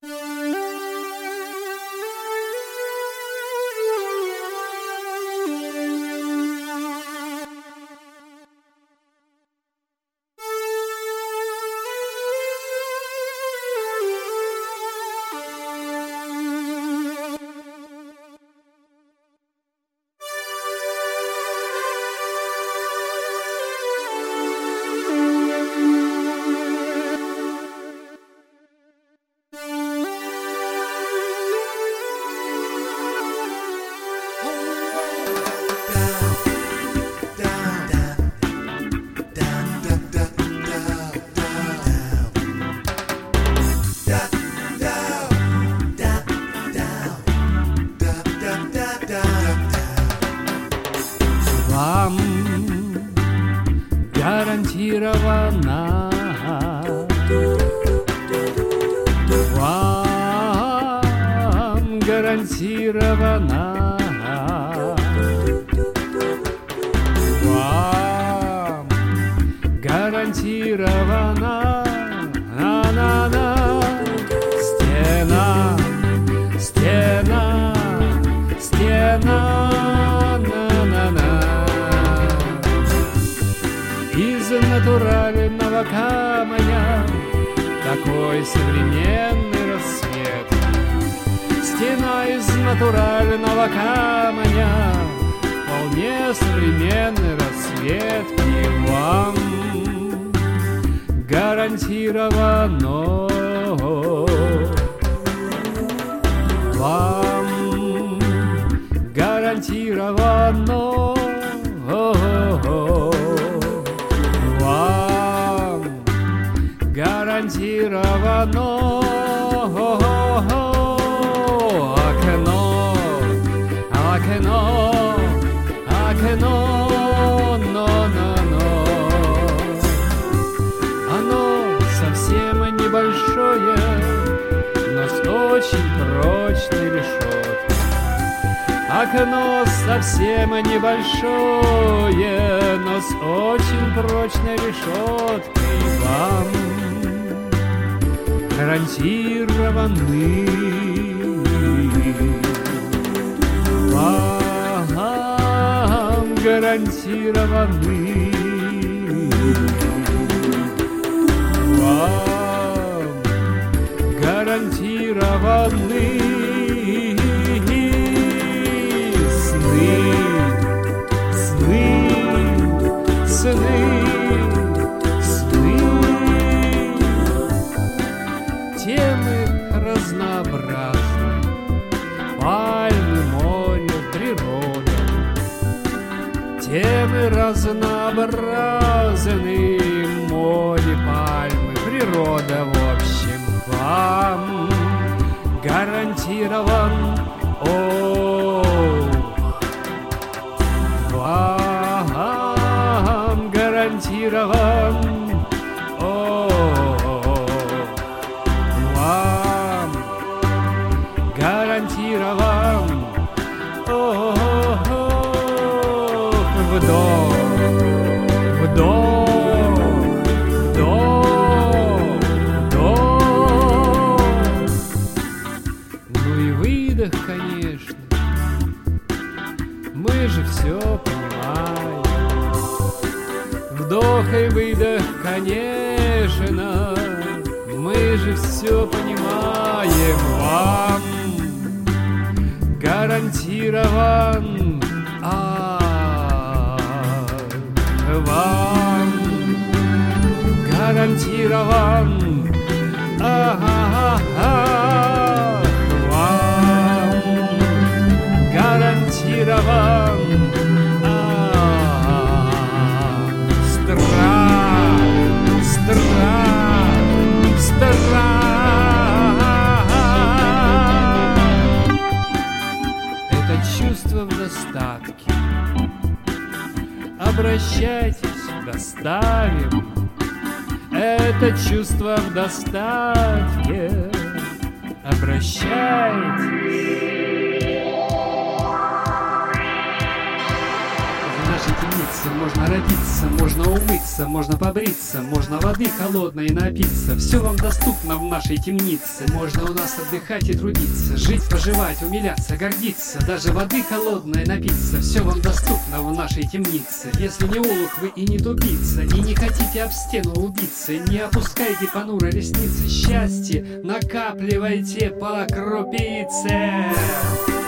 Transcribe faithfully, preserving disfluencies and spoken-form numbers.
Вам гарантировано, вам гарантировано, вам гарантировано, на-на-на, стена, стена, стена. Из натурального камня такой современный рассвет. Стена из натурального камня, вполне современный рассвет. И вам гарантировано, вам гарантировано, гарантировано. Окно, окно, окно, но-но-но. Оно совсем небольшое, но с очень прочной решеткой. Окно совсем небольшое, но с очень прочной решеткой. Вам гарантированы, вам гарантированы, вам гарантированы сны, сны, сны. Темы разнообразны, пальмы, море, природа. Темы разнообразны, море, пальмы, природа. В общем, вам гарантирован, о, вам гарантирован, о. Гарантирован, вдох, вдох, вдох, вдох. Ну и выдох, конечно. Мы же все понимаем. Вдох и выдох, конечно. Мы же все понимаем. Вам гарантирован, а вам гарантирован, а-а-а, вам гарантирован, страх, страх, страх. Чувство в достатке. Обращайтесь, доставим. Это чувство в достатке. Обращайтесь. нашей темнице. Можно родиться, можно умыться, можно побриться, можно воды холодной напиться. Все вам доступно в нашей темнице. Можно у нас отдыхать и трудиться, жить, поживать, умиляться, гордиться, даже воды холодной напиться. Все вам доступно в нашей темнице. Если не олух вы и не тупица, и не хотите об стену убиться, не опускайте понуро ресницы. Счастье накапливайте по крупице.